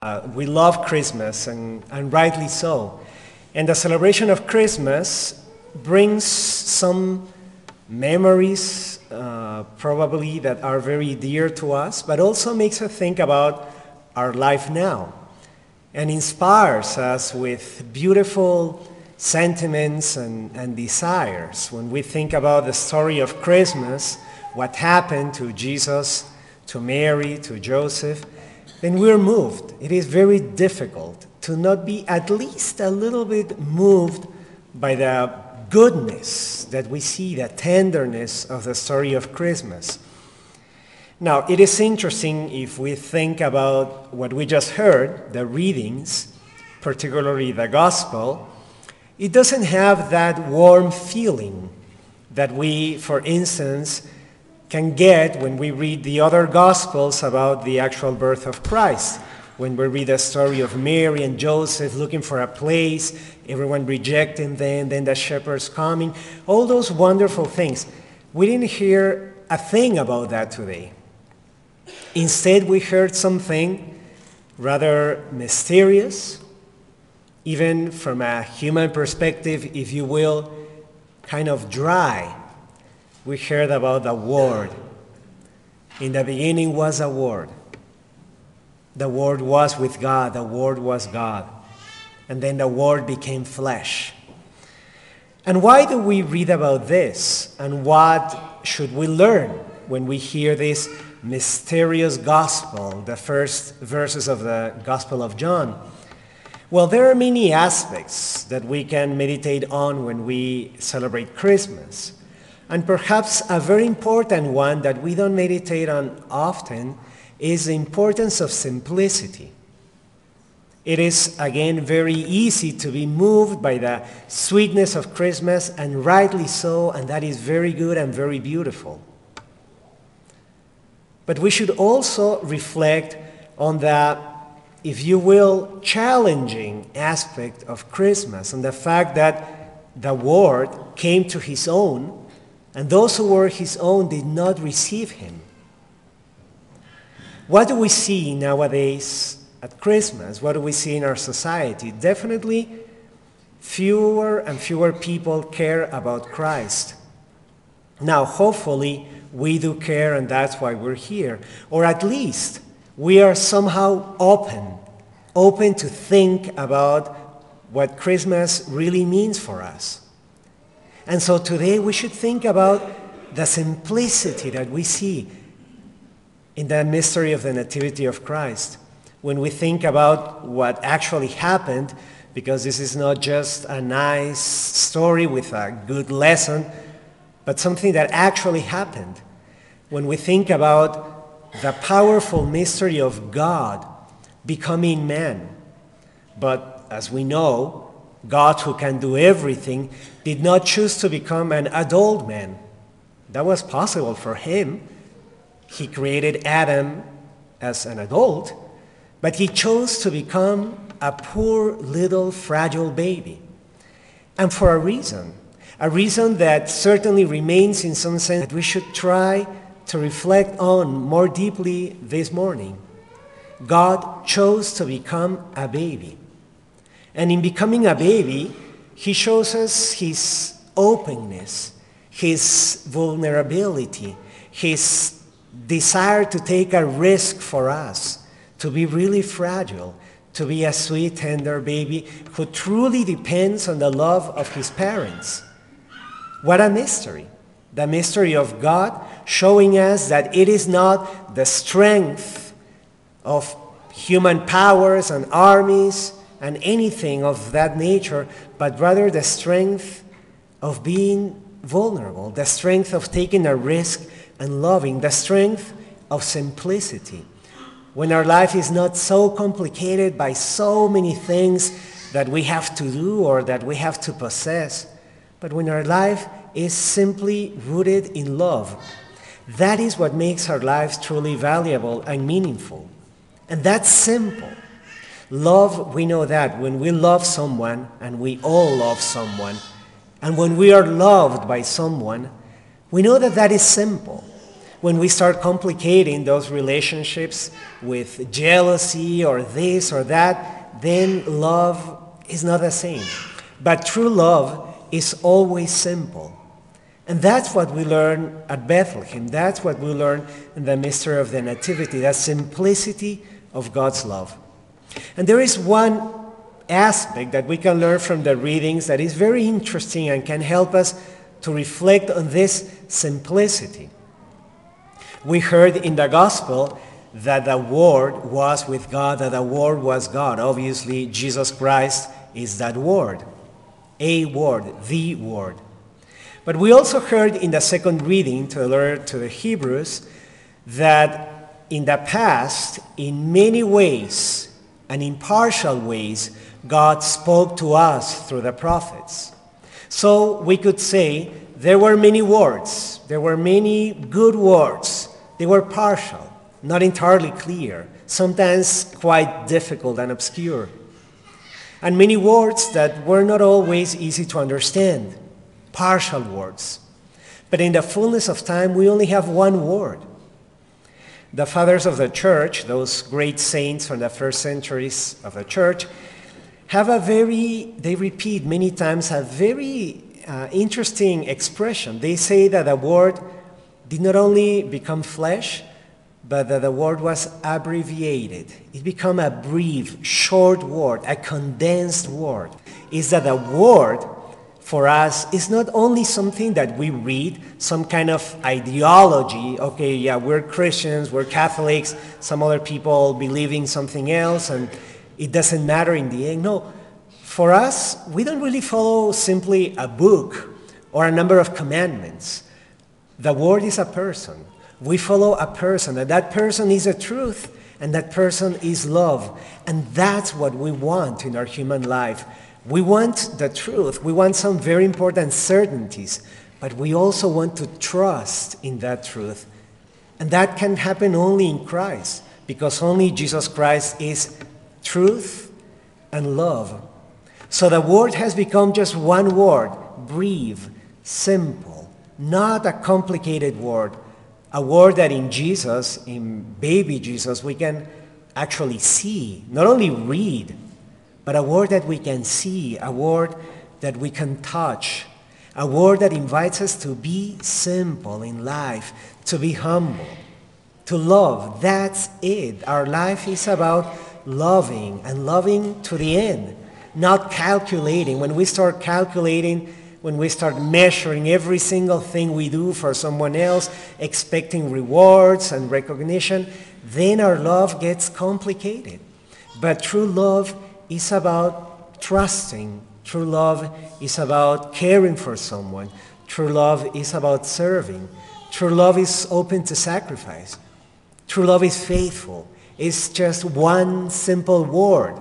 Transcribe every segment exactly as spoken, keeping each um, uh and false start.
Uh, we love Christmas, and, and rightly so. And the celebration of Christmas brings some memories, uh, probably, that are very dear to us, but also makes us think about our life now and inspires us with beautiful sentiments and, and desires. When we think about the story of Christmas, what happened to Jesus, to Mary, to Joseph, then we're moved. It is very difficult to not be at least a little bit moved by the goodness that we see, the tenderness of the story of Christmas. Now, it is interesting if we think about what we just heard, the readings, particularly the gospel, it doesn't have that warm feeling that we, for instance, can get when we read the other Gospels about the actual birth of Christ. When we read the story of Mary and Joseph looking for a place, everyone rejecting them, then the shepherds coming, all those wonderful things. We didn't hear a thing about that today. Instead, we heard something rather mysterious, even from a human perspective, if you will, kind of dry. We heard about the Word. In the beginning was a Word. The Word was with God. The Word was God. And then the Word became flesh. And why do we read about this? And what should we learn when we hear this mysterious gospel, the first verses of the Gospel of John? Well, there are many aspects that we can meditate on when we celebrate Christmas. And perhaps a very important one that we don't meditate on often is the importance of simplicity. It is, again, very easy to be moved by the sweetness of Christmas, and rightly so, and that is very good and very beautiful. But we should also reflect on the, if you will, challenging aspect of Christmas, and the fact that the Word came to His own, and those who were His own did not receive Him. What do we see nowadays at Christmas? What do we see in our society? Definitely fewer and fewer people care about Christ. Now, hopefully, we do care, and that's why we're here. Or at least, we are somehow open, open to think about what Christmas really means for us. And so today we should think about the simplicity that we see in the mystery of the Nativity of Christ. When we think about what actually happened, because this is not just a nice story with a good lesson, but something that actually happened. When we think about the powerful mystery of God becoming man. But as we know, God, who can do everything, did not choose to become an adult man. That was possible for Him. He created Adam as an adult, but He chose to become a poor little fragile baby. And for a reason, a reason that certainly remains in some sense that we should try to reflect on more deeply this morning. God chose to become a baby. And in becoming a baby, He shows us His openness, His vulnerability, His desire to take a risk for us, to be really fragile, to be a sweet, tender baby who truly depends on the love of his parents. What a mystery! The mystery of God showing us that it is not the strength of human powers and armies and anything of that nature, but rather the strength of being vulnerable, the strength of taking a risk and loving, the strength of simplicity. When our life is not so complicated by so many things that we have to do or that we have to possess, but when our life is simply rooted in love. That is what makes our lives truly valuable and meaningful. And that's simple. Love, we know that when we love someone, and we all love someone, and when we are loved by someone, we know that that is simple. When we start complicating those relationships with jealousy or this or that, then love is not the same. But true love is always simple. And that's what we learn at Bethlehem. That's what we learn in the mystery of the Nativity, that simplicity of God's love. And there is one aspect that we can learn from the readings that is very interesting and can help us to reflect on this simplicity. We heard in the gospel that the Word was with God, that the Word was God. Obviously, Jesus Christ is that Word, a Word, the Word. But we also heard in the second reading to the letter to the Hebrews that in the past, in many ways and in partial ways, God spoke to us through the prophets. So we could say there were many words, there were many good words. They were partial, not entirely clear, sometimes quite difficult and obscure. And many words that were not always easy to understand, partial words. But in the fullness of time, we only have one word. The fathers of the church, those great saints from the first centuries of the church, have a very, they repeat many times, a very uh, interesting expression. They say that the word did not only become flesh, but that the word was abbreviated. It became a brief, short word, a condensed word. Is that the word for us is not only something that we read, some kind of ideology. Okay, yeah, we're Christians, we're Catholics, some other people believe in something else, and it doesn't matter in the end. No, for us, we don't really follow simply a book or a number of commandments. The Word is a person. We follow a person, and that person is a truth, and that person is love. And that's what we want in our human life. We want the truth. We want some very important certainties, but we also want to trust in that truth. And that can happen only in Christ, because only Jesus Christ is truth and love. So the Word has become just one word, brief, simple, not a complicated word, a word that in Jesus, in baby Jesus, we can actually see, not only read, but a word that we can see, a word that we can touch, a word that invites us to be simple in life, to be humble, to love. That's it. Our life is about loving and loving to the end, not calculating. When we start calculating, when we start measuring every single thing we do for someone else, expecting rewards and recognition, then our love gets complicated. But true love is about trusting. True love is about caring for someone. True love is about serving. True love is open to sacrifice. True love is faithful. It's just one simple word.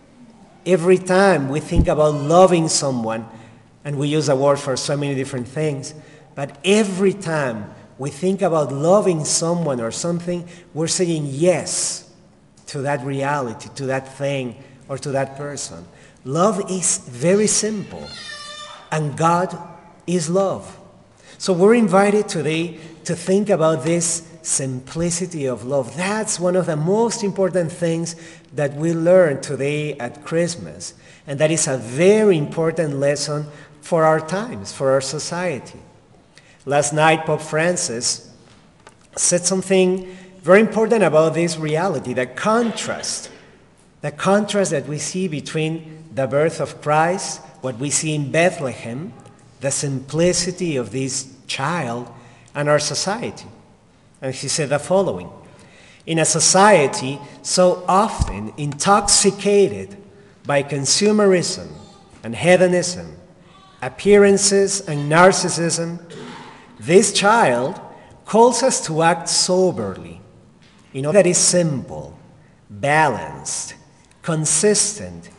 Every time we think about loving someone, and we use a word for so many different things, but every time we think about loving someone or something, we're saying yes to that reality, to that thing, or to that person. Love is very simple, and God is love. So we're invited today to think about this simplicity of love. That's one of the most important things that we learn today at Christmas, and that is a very important lesson for our times, for our society. Last night, Pope Francis said something very important about this reality, the contrast, the contrast that we see between the birth of Christ, what we see in Bethlehem, the simplicity of this child, and our society. And he said the following: in a society so often intoxicated by consumerism and hedonism, appearances and narcissism, this child calls us to act soberly, in a way that is simple, balanced, consistent,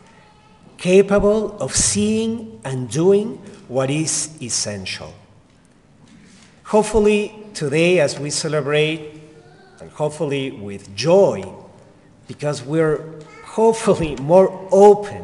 capable of seeing and doing what is essential. Hopefully today, as we celebrate, and hopefully with joy, because we're hopefully more open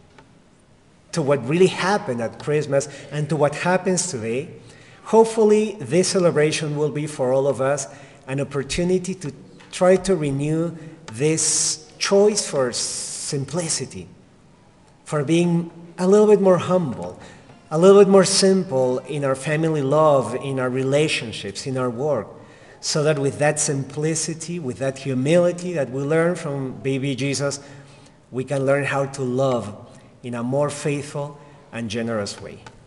to what really happened at Christmas and to what happens today, hopefully this celebration will be for all of us an opportunity to try to renew this choice for simplicity, for being a little bit more humble, a little bit more simple in our family love, in our relationships, in our work, so that with that simplicity, with that humility that we learn from baby Jesus, we can learn how to love in a more faithful and generous way.